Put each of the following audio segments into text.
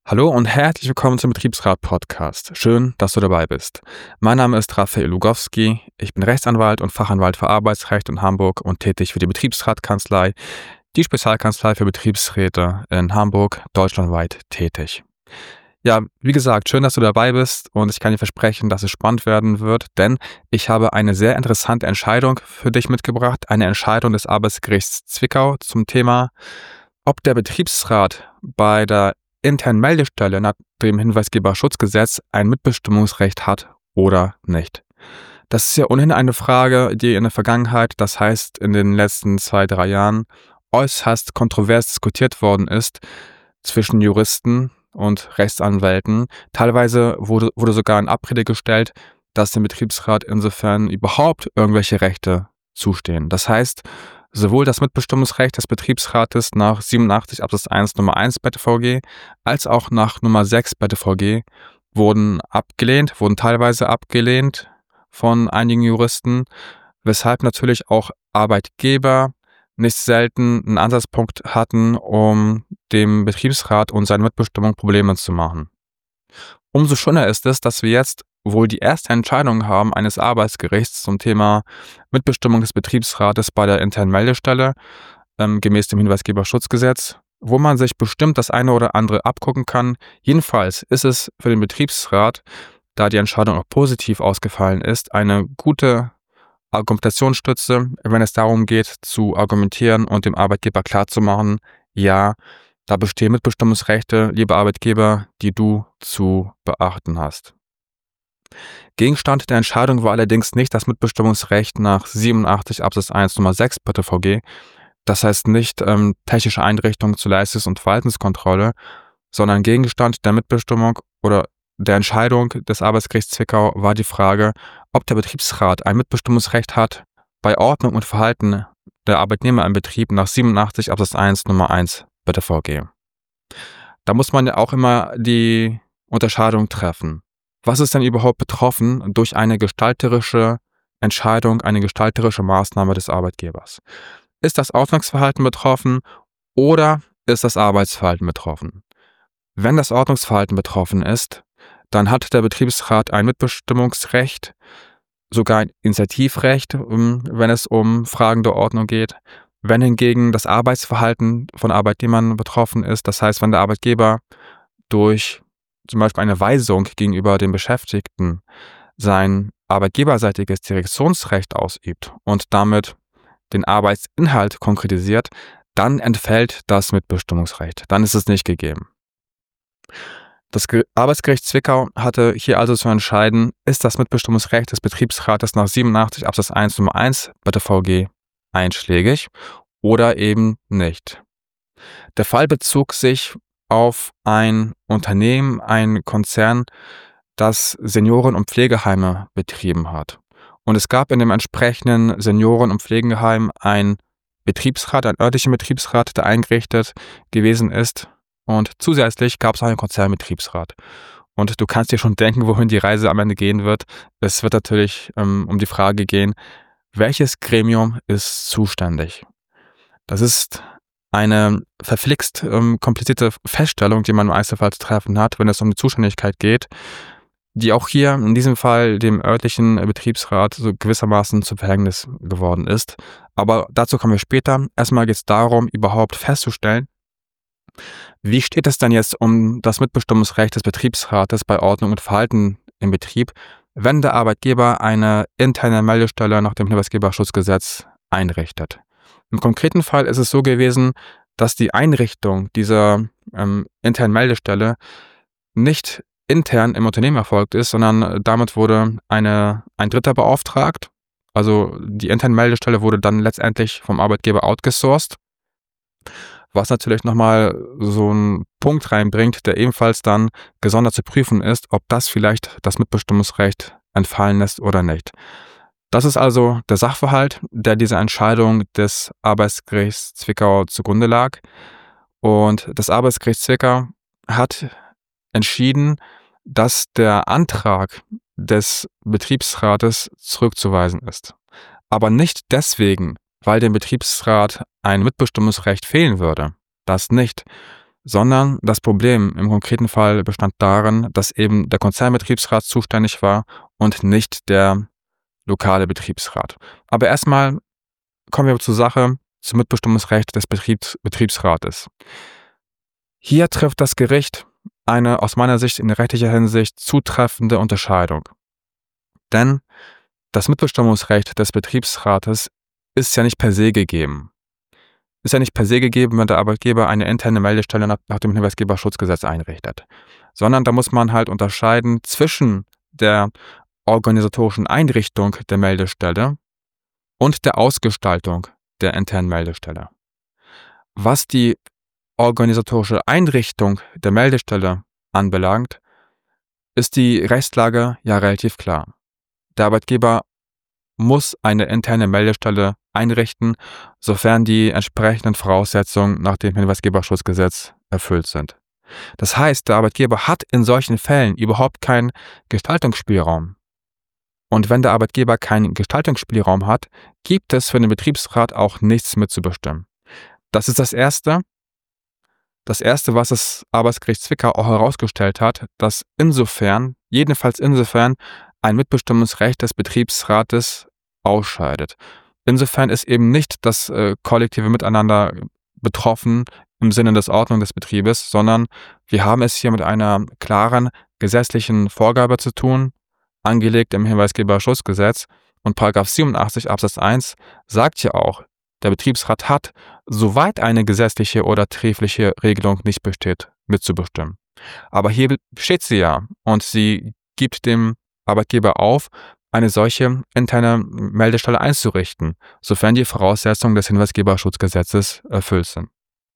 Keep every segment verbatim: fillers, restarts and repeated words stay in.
Hallo und herzlich willkommen zum Betriebsrat-Podcast. Schön, dass du dabei bist. Mein Name ist Raphael Lugowski. Ich bin Rechtsanwalt und Fachanwalt für Arbeitsrecht in Hamburg und tätig für die Betriebsratkanzlei, die Spezialkanzlei für Betriebsräte in Hamburg, deutschlandweit tätig. Ja, wie gesagt, schön, dass du dabei bist und ich kann dir versprechen, dass es spannend werden wird, denn ich habe eine sehr interessante Entscheidung für dich mitgebracht, eine Entscheidung des Arbeitsgerichts Zwickau zum Thema, ob der Betriebsrat bei der internen Meldestelle nach dem Hinweisgeberschutzgesetz ein Mitbestimmungsrecht hat oder nicht. Das ist ja ohnehin eine Frage, die in der Vergangenheit, das heißt in den letzten zwei, drei Jahren, äußerst kontrovers diskutiert worden ist zwischen Juristen und Rechtsanwälten. Teilweise wurde, wurde sogar in Abrede gestellt, dass dem Betriebsrat insofern überhaupt irgendwelche Rechte zustehen. Das heißt, sowohl das Mitbestimmungsrecht des Betriebsrates nach siebenundachtzig Absatz eins Nummer eins B T V G als auch nach Nummer sechs B T V G wurden abgelehnt, wurden teilweise abgelehnt von einigen Juristen, weshalb natürlich auch Arbeitgeber nicht selten einen Ansatzpunkt hatten, um dem Betriebsrat und seiner Mitbestimmung Probleme zu machen. Umso schöner ist es, dass wir jetzt wohl die erste Entscheidung haben eines Arbeitsgerichts zum Thema Mitbestimmung des Betriebsrates bei der internen Meldestelle, ähm, gemäß dem Hinweisgeberschutzgesetz, wo man sich bestimmt das eine oder andere abgucken kann. Jedenfalls ist es für den Betriebsrat, da die Entscheidung auch positiv ausgefallen ist, eine gute Argumentationsstütze, wenn es darum geht, zu argumentieren und dem Arbeitgeber klarzumachen, ja, da bestehen Mitbestimmungsrechte, liebe Arbeitgeber, die du zu beachten hast. Gegenstand der Entscheidung war allerdings nicht das Mitbestimmungsrecht nach siebenundachtzig Absatz eins Nummer sechs B T V G, das heißt nicht ähm, technische Einrichtungen zur Leistungs- und Verhaltenskontrolle, sondern Gegenstand der Mitbestimmung oder der Entscheidung des Arbeitsgerichts Zwickau war die Frage, ob der Betriebsrat ein Mitbestimmungsrecht hat bei Ordnung und Verhalten der Arbeitnehmer im Betrieb nach siebenundachtzig Absatz eins Nummer eins B T V G. Da muss man ja auch immer die Unterscheidung treffen. Was ist denn überhaupt betroffen durch eine gestalterische Entscheidung, eine gestalterische Maßnahme des Arbeitgebers? Ist das Ordnungsverhalten betroffen oder ist das Arbeitsverhalten betroffen? Wenn das Ordnungsverhalten betroffen ist, dann hat der Betriebsrat ein Mitbestimmungsrecht, sogar ein Initiativrecht, wenn es um Fragen der Ordnung geht. Wenn hingegen das Arbeitsverhalten von Arbeitnehmern betroffen ist, das heißt, wenn der Arbeitgeber durch zum Beispiel eine Weisung gegenüber den Beschäftigten sein arbeitgeberseitiges Direktionsrecht ausübt und damit den Arbeitsinhalt konkretisiert, dann entfällt das Mitbestimmungsrecht. Dann ist es nicht gegeben. Das Arbeitsgericht Zwickau hatte hier also zu entscheiden, ist das Mitbestimmungsrecht des Betriebsrates nach siebenundachtzig Absatz eins Nummer eins B T V G einschlägig oder eben nicht. Der Fall bezog sich auf ein Unternehmen, ein Konzern, das Senioren- und Pflegeheime betrieben hat. Und es gab in dem entsprechenden Senioren- und Pflegeheim einen Betriebsrat, einen örtlichen Betriebsrat, der eingerichtet gewesen ist. Und zusätzlich gab es auch einen Konzernbetriebsrat. Und du kannst dir schon denken, wohin die Reise am Ende gehen wird. Es wird natürlich ähm, um die Frage gehen, welches Gremium ist zuständig? Das ist eine verflixt ähm, komplizierte Feststellung, die man im Einzelfall zu treffen hat, wenn es um die Zuständigkeit geht, die auch hier in diesem Fall dem örtlichen Betriebsrat so gewissermaßen zu Verhängnis geworden ist. Aber dazu kommen wir später. Erstmal geht es darum, überhaupt festzustellen, wie steht es denn jetzt um das Mitbestimmungsrecht des Betriebsrates bei Ordnung und Verhalten im Betrieb, wenn der Arbeitgeber eine interne Meldestelle nach dem Hinweisgeberschutzgesetz einrichtet? Im konkreten Fall ist es so gewesen, dass die Einrichtung dieser ähm, internen Meldestelle nicht intern im Unternehmen erfolgt ist, sondern damit wurde eine, ein Dritter beauftragt. Also die interne Meldestelle wurde dann letztendlich vom Arbeitgeber outgesourced, was natürlich nochmal so einen Punkt reinbringt, der ebenfalls dann gesondert zu prüfen ist, ob das vielleicht das Mitbestimmungsrecht entfallen lässt oder nicht. Das ist also der Sachverhalt, der dieser Entscheidung des Arbeitsgerichts Zwickau zugrunde lag. Und das Arbeitsgericht Zwickau hat entschieden, dass der Antrag des Betriebsrates zurückzuweisen ist. Aber nicht deswegen, weil dem Betriebsrat ein Mitbestimmungsrecht fehlen würde. Das nicht. sondern das Problem im konkreten Fall bestand darin, dass eben der Konzernbetriebsrat zuständig war und nicht der lokale Betriebsrat. Aber erstmal kommen wir zur Sache, zum Mitbestimmungsrecht des Betriebs, Betriebsrates. Hier trifft das Gericht eine aus meiner Sicht in rechtlicher Hinsicht zutreffende Unterscheidung. Denn das Mitbestimmungsrecht des Betriebsrates ist ja nicht per se gegeben. Ist ja nicht per se gegeben, wenn der Arbeitgeber eine interne Meldestelle nach, nach dem Hinweisgeberschutzgesetz einrichtet. Sondern da muss man halt unterscheiden zwischen der organisatorischen Einrichtung der Meldestelle und der Ausgestaltung der internen Meldestelle. Was die organisatorische Einrichtung der Meldestelle anbelangt, ist die Rechtslage ja relativ klar. Der Arbeitgeber muss eine interne Meldestelle einrichten, sofern die entsprechenden Voraussetzungen nach dem Hinweisgeberschutzgesetz erfüllt sind. Das heißt, der Arbeitgeber hat in solchen Fällen überhaupt keinen Gestaltungsspielraum. Und wenn der Arbeitgeber keinen Gestaltungsspielraum hat, gibt es für den Betriebsrat auch nichts mitzubestimmen. Das ist das Erste. Das Erste, was das Arbeitsgericht Zwickau auch herausgestellt hat, dass insofern, jedenfalls insofern, ein Mitbestimmungsrecht des Betriebsrates ausscheidet. Insofern ist eben nicht das äh, kollektive Miteinander betroffen im Sinne des Ordnung des Betriebes, sondern wir haben es hier mit einer klaren gesetzlichen Vorgabe zu tun, angelegt im Hinweisgeberschutzgesetz, und Paragraph siebenundachtzig Absatz eins sagt ja auch, der Betriebsrat hat, soweit eine gesetzliche oder tarifliche Regelung nicht besteht, mitzubestimmen. Aber hier besteht sie ja und sie gibt dem Arbeitgeber auf, eine solche interne Meldestelle einzurichten, sofern die Voraussetzungen des Hinweisgeberschutzgesetzes erfüllt sind.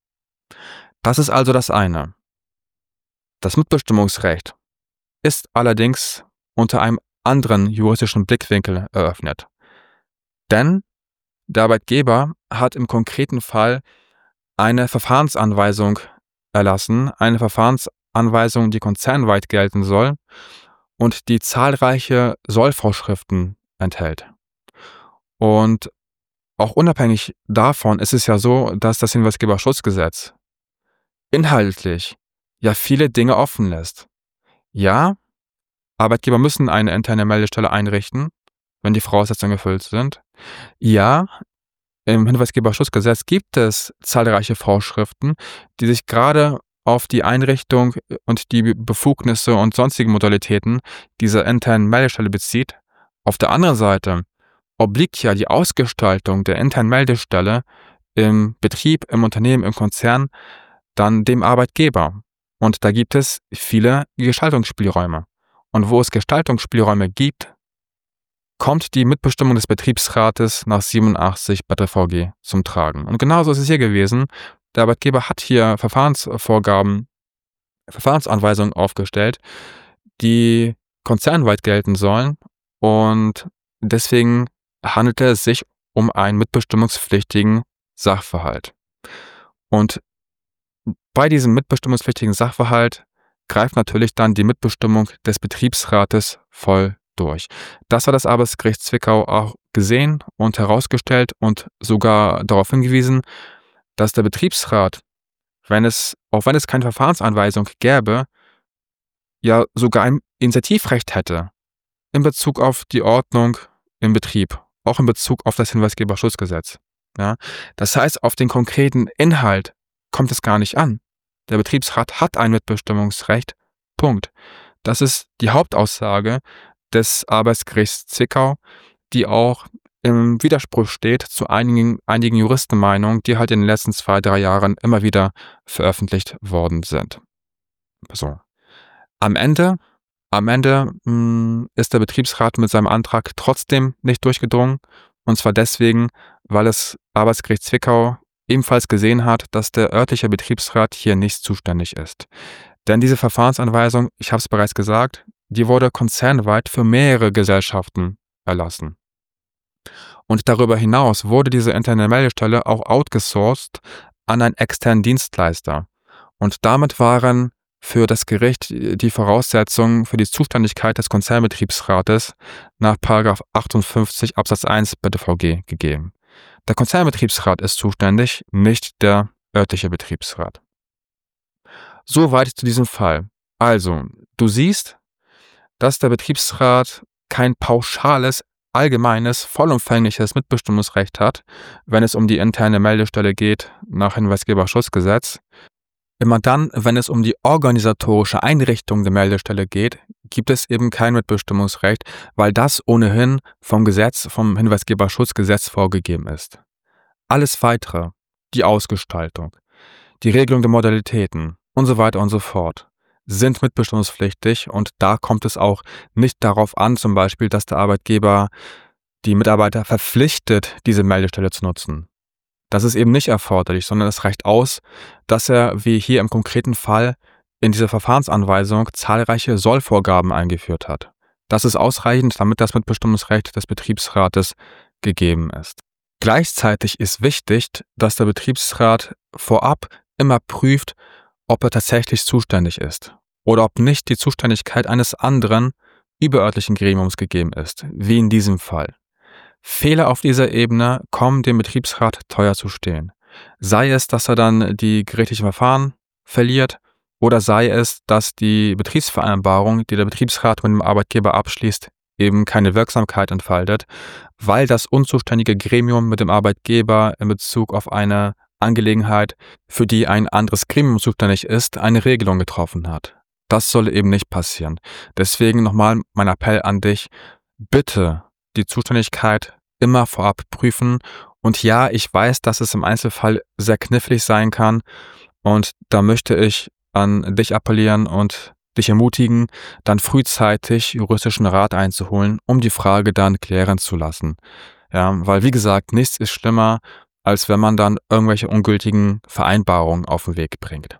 Das ist also das eine. Das Mitbestimmungsrecht ist allerdings unter einem anderen juristischen Blickwinkel eröffnet. Denn der Arbeitgeber hat im konkreten Fall eine Verfahrensanweisung erlassen, eine Verfahrensanweisung, die konzernweit gelten soll und die zahlreiche Sollvorschriften enthält. Und auch unabhängig davon ist es ja so, dass das Hinweisgeberschutzgesetz inhaltlich ja viele Dinge offen lässt. Ja, Arbeitgeber müssen eine interne Meldestelle einrichten, wenn die Voraussetzungen erfüllt sind. Ja, im Hinweisgeberschutzgesetz gibt es zahlreiche Vorschriften, die sich gerade auf die Einrichtung und die Befugnisse und sonstigen Modalitäten dieser internen Meldestelle bezieht. Auf der anderen Seite obliegt ja die Ausgestaltung der internen Meldestelle im Betrieb, im Unternehmen, im Konzern dann dem Arbeitgeber. Und da gibt es viele Gestaltungsspielräume. Und wo es Gestaltungsspielräume gibt, kommt die Mitbestimmung des Betriebsrates nach siebenundachtzig B V G zum Tragen. Und genauso ist es hier gewesen. Der Arbeitgeber hat hier Verfahrensvorgaben, Verfahrensanweisungen aufgestellt, die konzernweit gelten sollen. Und deswegen handelte es sich um einen mitbestimmungspflichtigen Sachverhalt. Und bei diesem mitbestimmungspflichtigen Sachverhalt greift natürlich dann die Mitbestimmung des Betriebsrates voll durch. Das hat das Arbeitsgericht Zwickau auch gesehen und herausgestellt und sogar darauf hingewiesen, dass der Betriebsrat, wenn es, auch wenn es keine Verfahrensanweisung gäbe, ja sogar ein Initiativrecht hätte in Bezug auf die Ordnung im Betrieb, auch in Bezug auf das Hinweisgeberschutzgesetz. Ja? Das heißt, auf den konkreten Inhalt kommt es gar nicht an. Der Betriebsrat hat ein Mitbestimmungsrecht. Punkt. Das ist die Hauptaussage des Arbeitsgerichts Zwickau, die auch im Widerspruch steht zu einigen, einigen Juristenmeinungen, die halt in den letzten zwei, drei Jahren immer wieder veröffentlicht worden sind. So. Am Ende, am Ende mh, ist der Betriebsrat mit seinem Antrag trotzdem nicht durchgedrungen. Und zwar deswegen, weil das Arbeitsgericht Zwickau ebenfalls gesehen hat, dass der örtliche Betriebsrat hier nicht zuständig ist. Denn diese Verfahrensanweisung, ich habe es bereits gesagt, die wurde konzernweit für mehrere Gesellschaften erlassen. Und darüber hinaus wurde diese interne Meldestelle auch outgesourced an einen externen Dienstleister. Und damit waren für das Gericht die Voraussetzungen für die Zuständigkeit des Konzernbetriebsrates nach Paragraph achtundfünfzig Absatz eins B V G gegeben. Der Konzernbetriebsrat ist zuständig, nicht der örtliche Betriebsrat. Soweit zu diesem Fall. Also, du siehst, dass der Betriebsrat kein pauschales, allgemeines, vollumfängliches Mitbestimmungsrecht hat, wenn es um die interne Meldestelle geht nach Hinweisgeberschutzgesetz. Immer dann, wenn es um die organisatorische Einrichtung der Meldestelle geht, gibt es eben kein Mitbestimmungsrecht, weil das ohnehin vom Gesetz, vom Hinweisgeberschutzgesetz vorgegeben ist. Alles Weitere, die Ausgestaltung, die Regelung der Modalitäten und so weiter und so fort, sind mitbestimmungspflichtig, und da kommt es auch nicht darauf an, zum Beispiel, dass der Arbeitgeber die Mitarbeiter verpflichtet, diese Meldestelle zu nutzen. Das ist eben nicht erforderlich, sondern es reicht aus, dass er, wie hier im konkreten Fall, in dieser Verfahrensanweisung zahlreiche Sollvorgaben eingeführt hat. Das ist ausreichend, damit das Mitbestimmungsrecht des Betriebsrates gegeben ist. Gleichzeitig ist wichtig, dass der Betriebsrat vorab immer prüft, ob er tatsächlich zuständig ist oder ob nicht die Zuständigkeit eines anderen überörtlichen Gremiums gegeben ist, wie in diesem Fall. Fehler auf dieser Ebene kommen dem Betriebsrat teuer zu stehen. Sei es, dass er dann die gerichtlichen Verfahren verliert, oder sei es, dass die Betriebsvereinbarung, die der Betriebsrat mit dem Arbeitgeber abschließt, eben keine Wirksamkeit entfaltet, weil das unzuständige Gremium mit dem Arbeitgeber in Bezug auf eine Angelegenheit, für die ein anderes Gremium zuständig ist, eine Regelung getroffen hat. Das soll eben nicht passieren. Deswegen nochmal mein Appell an dich: Bitte die Zuständigkeit immer vorab prüfen. Und ja, ich weiß, dass es im Einzelfall sehr knifflig sein kann, und da möchte ich an dich appellieren und dich ermutigen, dann frühzeitig juristischen Rat einzuholen, um die Frage dann klären zu lassen. Ja, weil wie gesagt, nichts ist schlimmer, als wenn man dann irgendwelche ungültigen Vereinbarungen auf den Weg bringt.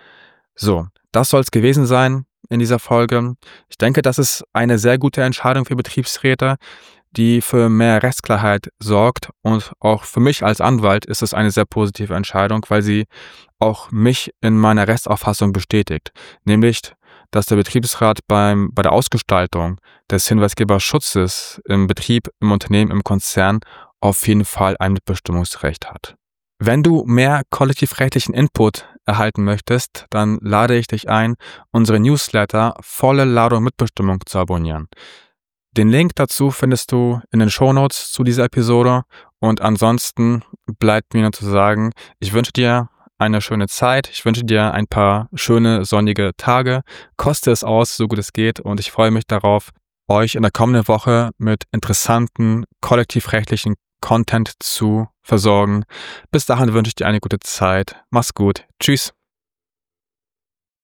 So, das soll es gewesen sein in dieser Folge. Ich denke, das ist eine sehr gute Entscheidung für Betriebsräte, die für mehr Rechtsklarheit sorgt, und auch für mich als Anwalt ist es eine sehr positive Entscheidung, weil sie auch mich in meiner Rechtsauffassung bestätigt, nämlich, dass der Betriebsrat beim, bei der Ausgestaltung des Hinweisgeberschutzes im Betrieb, im Unternehmen, im Konzern auf jeden Fall ein Mitbestimmungsrecht hat. Wenn du mehr kollektivrechtlichen Input erhalten möchtest, dann lade ich dich ein, unsere Newsletter Volle Ladung Mitbestimmung zu abonnieren. Den Link dazu findest du in den Shownotes zu dieser Episode, und ansonsten bleibt mir nur zu sagen, ich wünsche dir eine schöne Zeit, ich wünsche dir ein paar schöne sonnige Tage, koste es aus, so gut es geht, und ich freue mich darauf, euch in der kommenden Woche mit interessanten kollektivrechtlichen Content zu versorgen. Bis dahin wünsche ich dir eine gute Zeit. Mach's gut. Tschüss.